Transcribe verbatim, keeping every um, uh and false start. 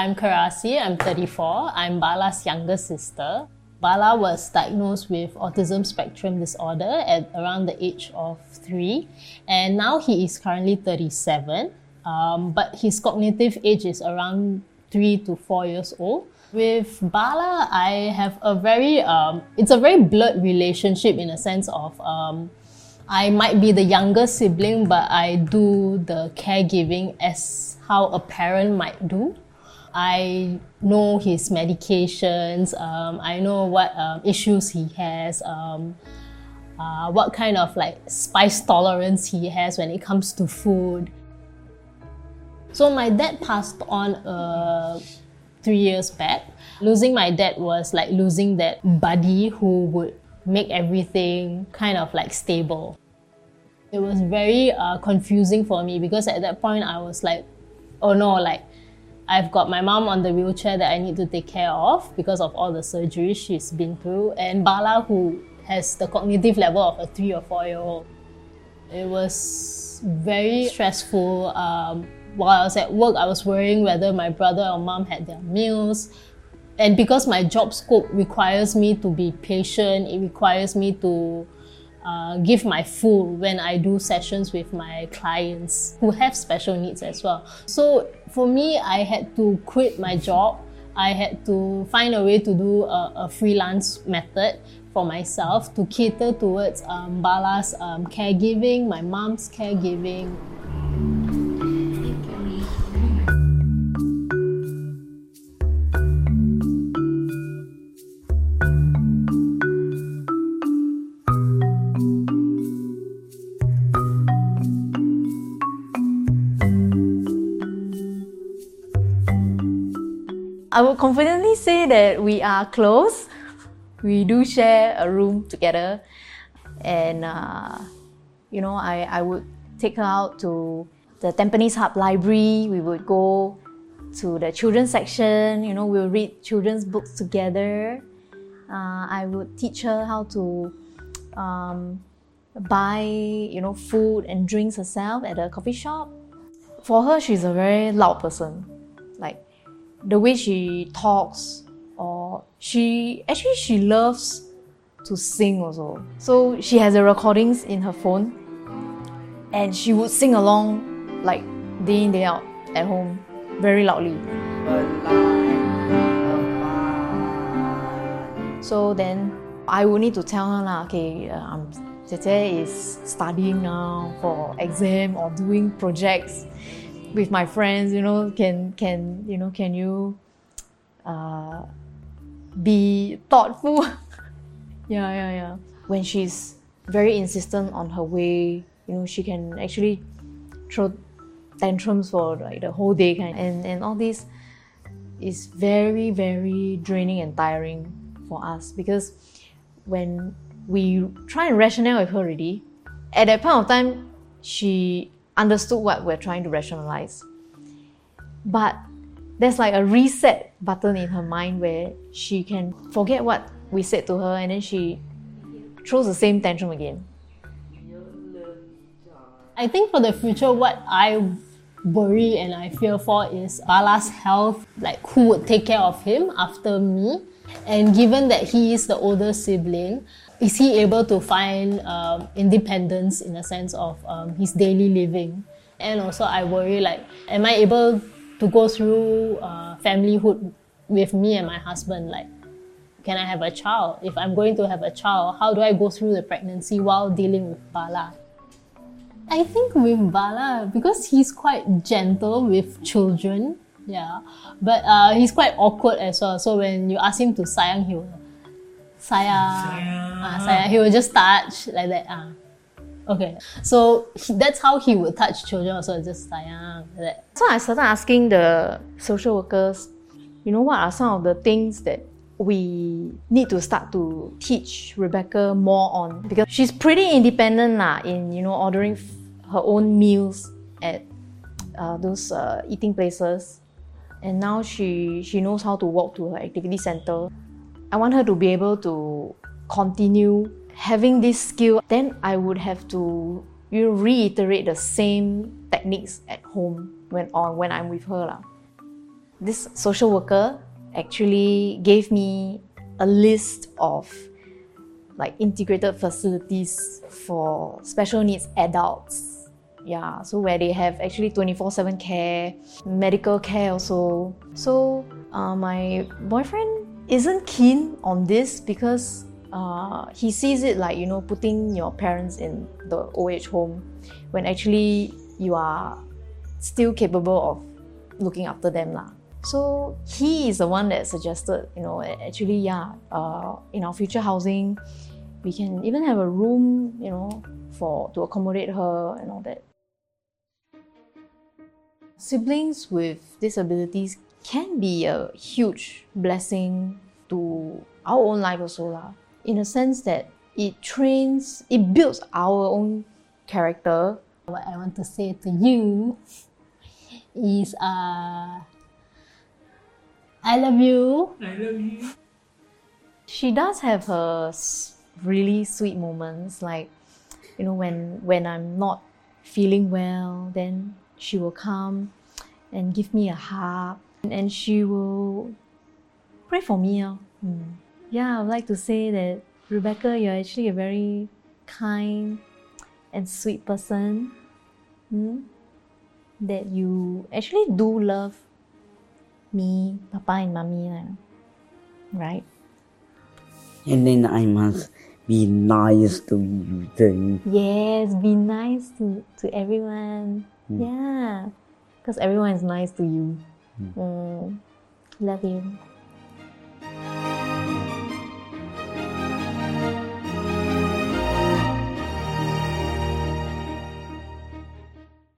I'm Karasi, I'm thirty-four. I'm Bala's younger sister. Bala was diagnosed with autism spectrum disorder at around the age of three, and now he is currently thirty-seven, um, but his cognitive age is around three to four years old. With Bala, I have a very, um, it's a very blurred relationship in a sense of, um, I might be the younger sibling, but I do the caregiving as how a parent might do. I know his medications, um, I know what um, issues he has, um, uh, what kind of like spice tolerance he has when it comes to food. So my dad passed on uh, three years back. Losing my dad was like losing that buddy who would make everything kind of like stable. It was very uh, confusing for me because at that point I was like, oh no, like I've got my mom on the wheelchair that I need to take care of because of all the surgeries she's been through, and Bala who has the cognitive level of a three or four year old. It was very stressful. Um, while I was at work, I was worrying whether my brother or mom had their meals. And because my job scope requires me to be patient, it requires me to uh, give my full when I do sessions with my clients who have special needs as well. So for me, I had to quit my job. I had to find a way to do a, a freelance method for myself to cater towards um, Bala's um, caregiving, my mom's caregiving. I would confidently say that we are close. We do share a room together, and uh, you know, I, I would take her out to the Tampines Hub Library. We would go to the children's section. You know, we'll read children's books together. Uh, I would teach her how to um, buy, you know, food and drinks herself at a coffee shop. For her, she's a very loud person. Like, the way she talks, or she actually she loves to sing also. So she has the recordings in her phone, and she would sing along like day in day out at home very loudly. So then I would need to tell her lah, okay, uh, um, Jie is studying now for exam or doing projects with my friends, you know, can, can, you know, can you uh, be thoughtful? yeah, yeah, yeah. When she's very insistent on her way, you know, she can actually throw tantrums for like the whole day kind. And, and all this is very, very draining and tiring for us, because when we try and rationale with her already, at that point of time, she understood what we're trying to rationalize. But there's like a reset button in her mind where she can forget what we said to her, and then she throws the same tantrum again. I think for the future, what I worry and I fear for is Bala's health, like who would take care of him after me. And given that he is the older sibling, is he able to find um, independence in a sense of um, his daily living? And also I worry, like, am I able to go through uh, familyhood with me and my husband? Like, can I have a child? If I'm going to have a child, how do I go through the pregnancy while dealing with Bala? I think with Bala, because he's quite gentle with children, yeah, but uh, he's quite awkward as well. So when you ask him to sayang, he will sayang, sayang. Uh, sayang. He will just touch like that. Uh. Okay, so he, that's how he would touch children also, just sayang like that. So I started asking the social workers, you know, what are some of the things that we need to start to teach Rebecca more on, because she's pretty independent lah in, you know, ordering f- her own meals at uh, those uh, eating places. And now she, she knows how to walk to her activity center. I want her to be able to continue having this skill. Then I would have to, you know, reiterate the same techniques at home when, on, when I'm with her lah. this social worker actually gave me a list of like integrated facilities for special needs adults. Yeah, so where they have actually twenty-four seven care, medical care also. So uh, my boyfriend isn't keen on this because uh, he sees it like, you know, putting your parents in the old age home when actually you are still capable of looking after them lah. So he is the one that suggested, you know, actually, yeah, uh, in our future housing, we can even have a room, you know, for to accommodate her and all that. Siblings with disabilities can be a huge blessing to our own life also lah, in a sense that it trains, it builds our own character. What I want to say to you is, uh, I love you. I love you. She does have her really sweet moments, like, you know, when when I'm not feeling well, then she will come and give me a hug, and she will pray for me. Uh. Mm. Yeah, I would like to say that, Rebecca, you're actually a very kind and sweet person. Mm? That you actually do love me, Papa and Mommy, right? And then I must be nice to you too. Yes, be nice to, to everyone. Mm. Yeah, because everyone is nice to you. Mm. Mm. Love you.